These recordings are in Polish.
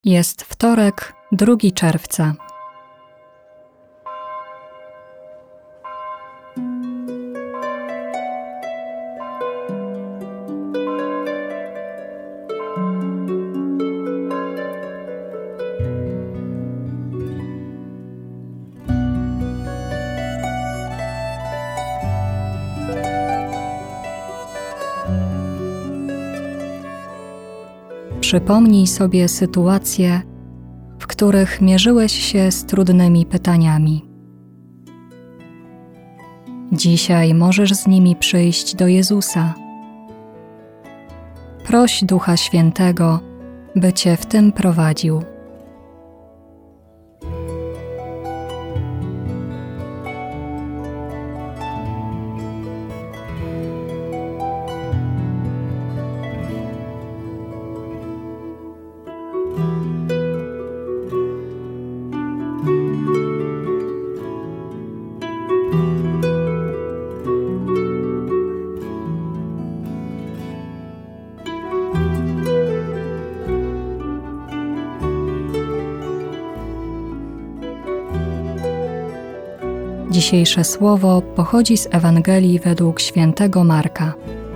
Jest wtorek, 2 czerwca. Przypomnij sobie sytuacje, w których mierzyłeś się z trudnymi pytaniami. Dzisiaj możesz z nimi przyjść do Jezusa. Proś Ducha Świętego, by Cię w tym prowadził. Dzisiejsze słowo pochodzi z Ewangelii według świętego Marka.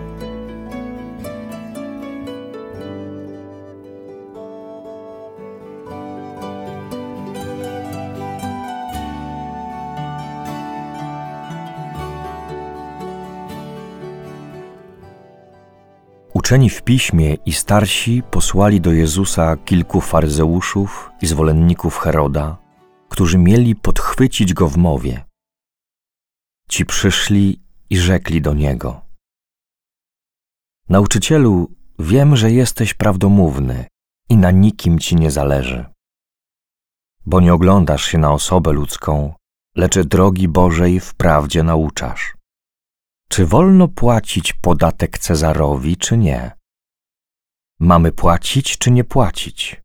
Uczeni w piśmie i starsi posłali do Jezusa kilku faryzeuszów i zwolenników Heroda, którzy mieli podchwycić go w mowie. Ci przyszli i rzekli do niego: Nauczycielu, wiem, że jesteś prawdomówny i na nikim ci nie zależy, bo nie oglądasz się na osobę ludzką, lecz drogi Bożej w prawdzie nauczasz. Czy wolno płacić podatek Cezarowi, czy nie? Mamy płacić, czy nie płacić?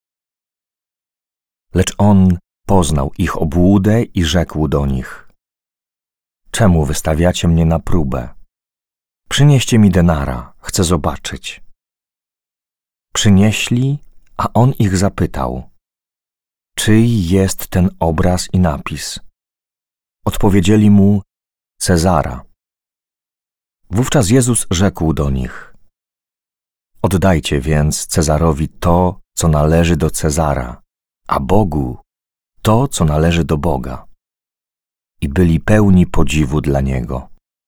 Lecz on poznał ich obłudę i rzekł do nich: Czemu wystawiacie mnie na próbę? Przynieście mi denara, chcę zobaczyć. Przynieśli, a on ich zapytał: Czyj jest ten obraz i napis? Odpowiedzieli mu: Cezara. Wówczas Jezus rzekł do nich: Oddajcie więc Cezarowi to, co należy do Cezara, a Bogu to, co należy do Boga. I byli pełni podziwu dla Niego.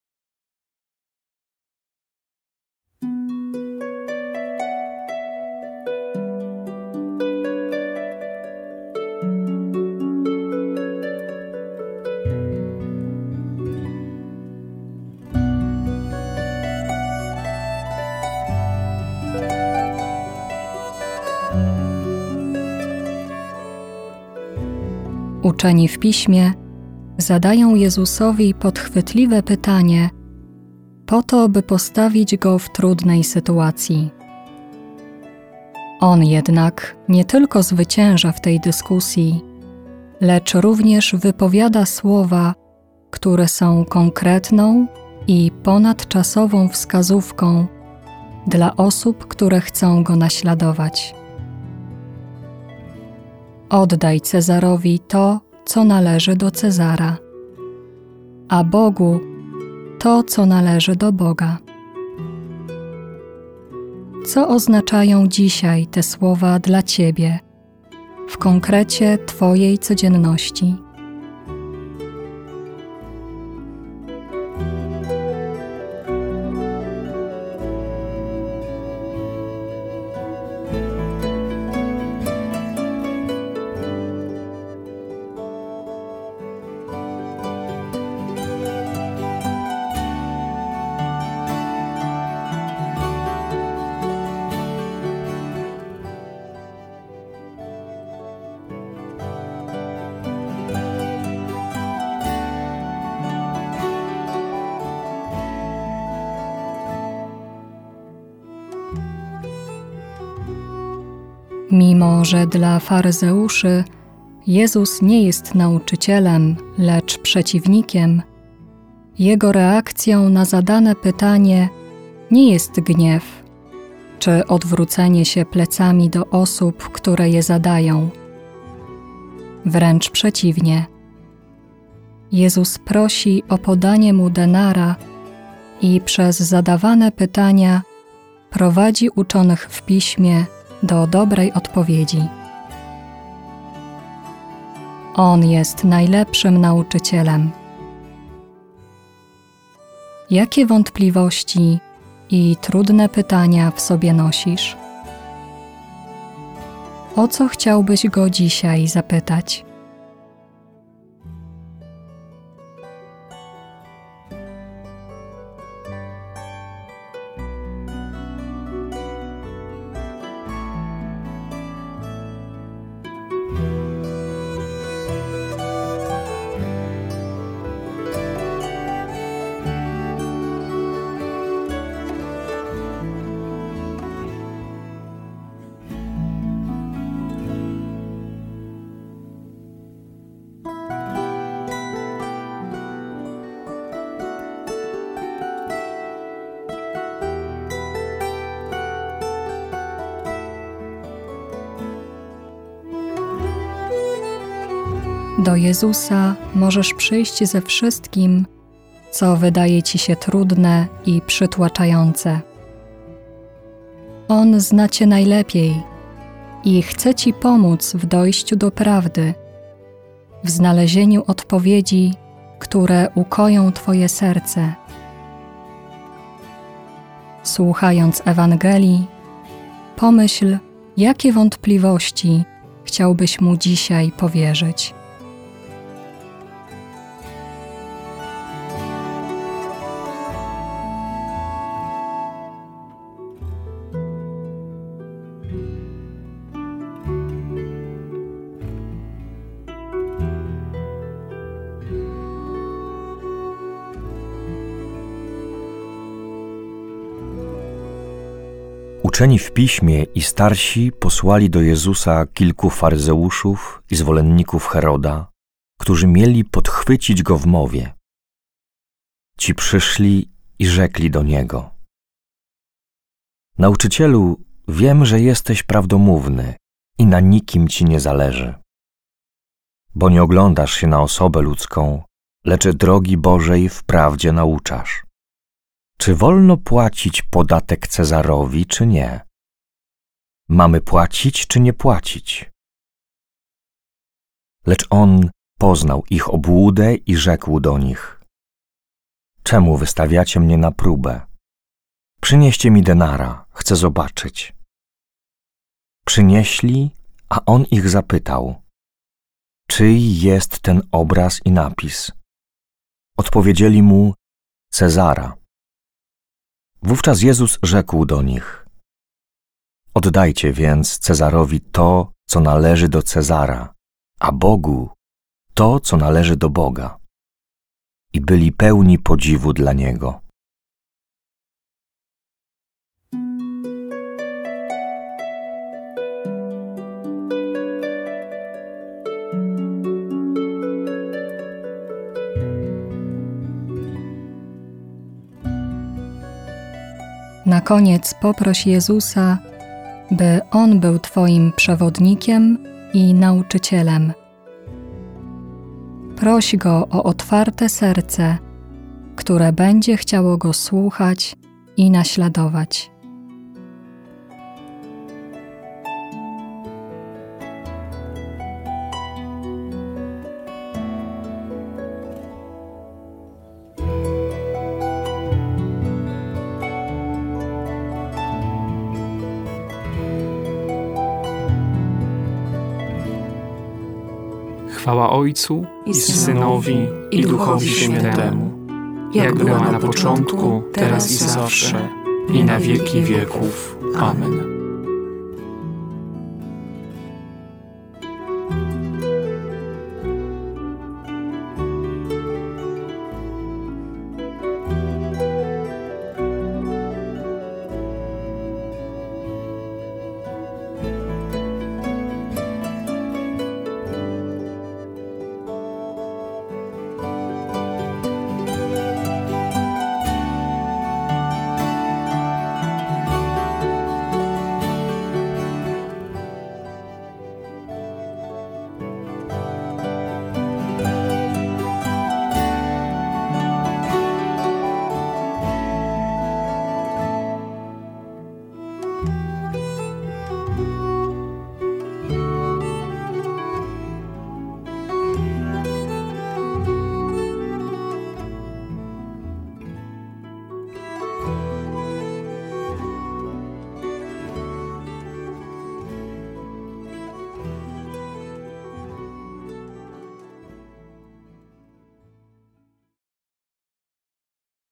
Uczeni w piśmie zadają Jezusowi podchwytliwe pytanie po to, by postawić Go w trudnej sytuacji. On jednak nie tylko zwycięża w tej dyskusji, lecz również wypowiada słowa, które są konkretną i ponadczasową wskazówką dla osób, które chcą Go naśladować. Oddaj Cezarowi to, co należy do Cezara, a Bogu to, co należy do Boga. Co oznaczają dzisiaj te słowa dla Ciebie, w konkrecie Twojej codzienności? Mimo że dla faryzeuszy Jezus nie jest nauczycielem, lecz przeciwnikiem, Jego reakcją na zadane pytanie nie jest gniew, czy odwrócenie się plecami do osób, które je zadają. Wręcz przeciwnie. Jezus prosi o podanie mu denara i przez zadawane pytania prowadzi uczonych w Piśmie do dobrej odpowiedzi. On jest najlepszym nauczycielem. Jakie wątpliwości i trudne pytania w sobie nosisz? O co chciałbyś go dzisiaj zapytać? Do Jezusa możesz przyjść ze wszystkim, co wydaje ci się trudne i przytłaczające. On zna cię najlepiej i chce ci pomóc w dojściu do prawdy, w znalezieniu odpowiedzi, które ukoją twoje serce. Słuchając Ewangelii, pomyśl, jakie wątpliwości chciałbyś mu dzisiaj powierzyć. Uczeni w Piśmie i starsi posłali do Jezusa kilku faryzeuszów i zwolenników Heroda, którzy mieli podchwycić go w mowie. Ci przyszli i rzekli do niego: Nauczycielu, wiem, że jesteś prawdomówny i na nikim ci nie zależy. Bo nie oglądasz się na osobę ludzką, lecz drogi Bożej w prawdzie nauczasz. Czy wolno płacić podatek Cezarowi, czy nie? Mamy płacić, czy nie płacić? Lecz on poznał ich obłudę i rzekł do nich: Czemu wystawiacie mnie na próbę? Przynieście mi denara, chcę zobaczyć. Przynieśli, a on ich zapytał: Czyj jest ten obraz i napis? Odpowiedzieli mu: Cezara. Wówczas Jezus rzekł do nich: Oddajcie więc Cezarowi to, co należy do Cezara, a Bogu to, co należy do Boga. I byli pełni podziwu dla Niego. Na koniec poproś Jezusa, by On był twoim przewodnikiem i nauczycielem. Proś Go o otwarte serce, które będzie chciało Go słuchać i naśladować. Chwała Ojcu i Synowi, i Duchowi Świętemu, jak była na początku, teraz i zawsze, i na wieki wieków. Amen.